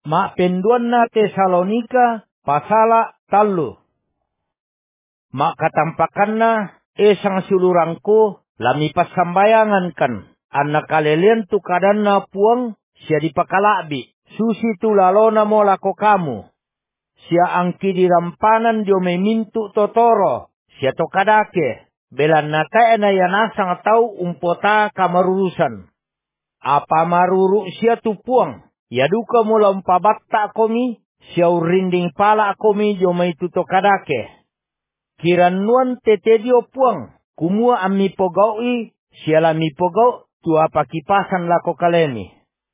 Mak penduan na Tesalonika pasala talu. Mak katampakan na sang sulurangku lami pasambayangan kan. Anak kalelian tu kadan na puang sia dipakalabi. Susi tu lalona mo lako kamu. Sia angki dirampanan dio memintu totoro. Sia to kadake. Belan nata ena yanasang tau umpota kamarurusan. Apa maruru sia tu puang. Ya duka mula umpabatta komi. Sia urinding pala komi dio maitu to kadake. Kiran nuan tete dio puang. Kumua ami pogaui. Sia lami pogau. Tua pakipasan lako kalemi.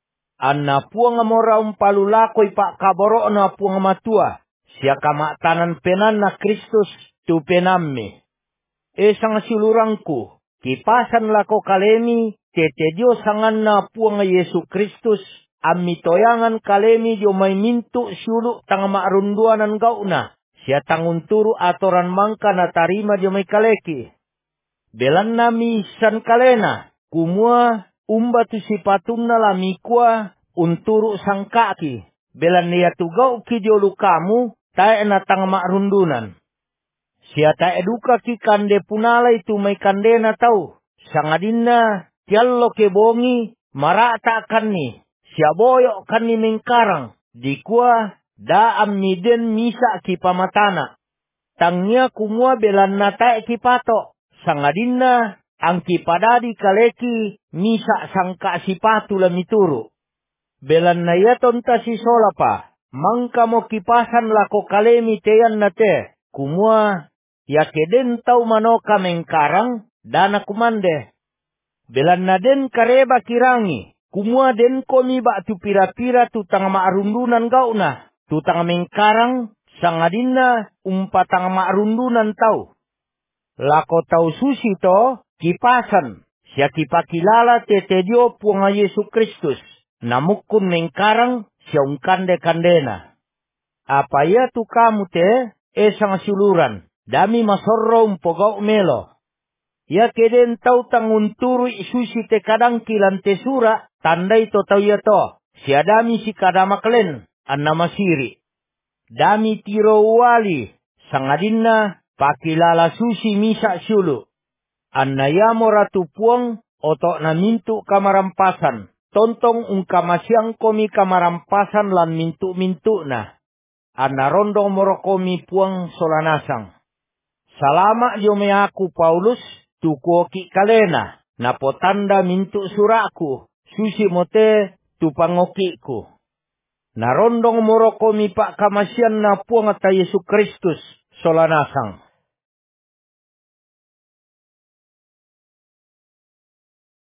Anna puang amora umpalu lako ipak kaboro na puang matua. Sia kamaktanan penan na Kristus tu penammi. Sang silurangku. Kipasan lako kalemi. Tete dio sangan na puang Yesu Kristus. Ami toyangan kalemi dio may mintu siuluk tang maarunduanan gauna. Sia tangun turu atoran mangka na tarima dio may kaleki. Belan nami san kalena. Kumua umbatu sipatumna lamikua unturu sangkaki. Belan niya tugau ki dio lukamu tae na tang maarundunan. Sia tae duka ki kande punala itu may kande na tau. Sangadina tiallo ke bongi marata kan ni. Sia boyok kan ni mengkarang. Dikua daam miden misa ki pamatana. Tangnya kumua belan na tae ki pato. Sangadina angki padadi kaleki misa sangka sipatu lamituru. Belan na yaton ta si solapa. Mangka mo kipasan lako kalemi teyan na te. Kumua ya keden tau manoka mengkarang dana kumande. Belan na den kareba kirangi. Kumua den komi bak tu pira-pira tu tang maarundunan gauna. Tu tang mengkarang sangadina umpatang maarundunan tau. Lako tau susi to kipasan. Sia kipakilala tete dio puanga Yesu Kristus. Namukun mengkarang sia ungkande kandena. Apa ya tu kamu te sang suluran. Dami masorro umpogau melo. Ya keden tau tangun turu susi te kadang kilan te sura. Tandai to tau ya to. Sia dami si kadamaklen. Anna masiri. Dami tiro wali. Sangadina pakilala susi misa siulu. Anna yamo ratu puang otok na mintu kamarampasan. Tontong ungkamasyang komi kamarampasan lan mintu-mintu na. Anna rondong morokomi puang solanasang. Salama yome aku Paulus tukuoki kalena. Napotanda mintu suraku. Susi mote tupangokiku. Narondong morokomi pak kamasyan na puang ata Yesu Kristus solanasang.